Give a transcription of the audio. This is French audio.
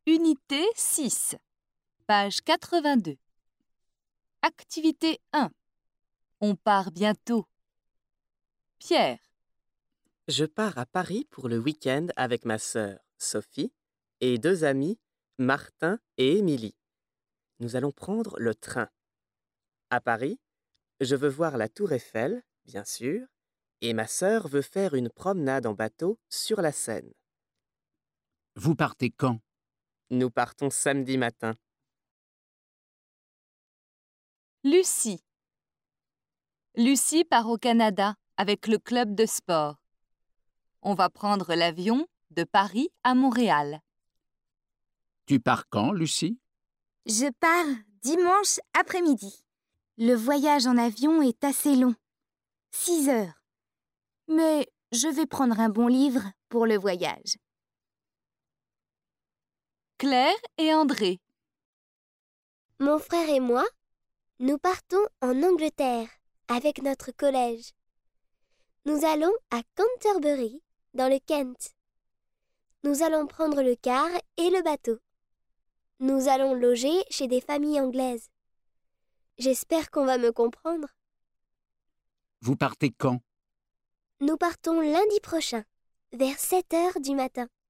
Unité 6, page 82. Activité 1. On part bientôt. Pierre, Je pars à Paris pour le week-end avec ma sœur, Sophie, et 2 amis, Martin et Émilie. Nous allons prendre le train. À Paris, je veux voir la Tour Eiffel, bien sûr, et ma sœur veut faire une promenade en bateau sur la Seine. Vous partez quand? Nous partons samedi matin. Lucie. Lucie part au Canada avec le club de sport. On va prendre l'avion de Paris à Montréal. Tu pars quand, Lucie? Je pars dimanche après-midi. Le voyage en avion est assez long. 6 heures. Mais je vais prendre un bon livre pour le voyage. Claire et André. Mon frère et moi, nous partons en Angleterre avec notre collège. Nous allons à Canterbury, dans le Kent. Nous allons prendre le car et le bateau. Nous allons loger chez des familles anglaises. J'espère qu'on va me comprendre. Vous partez quand? Nous partons lundi prochain, vers 7 heures du matin.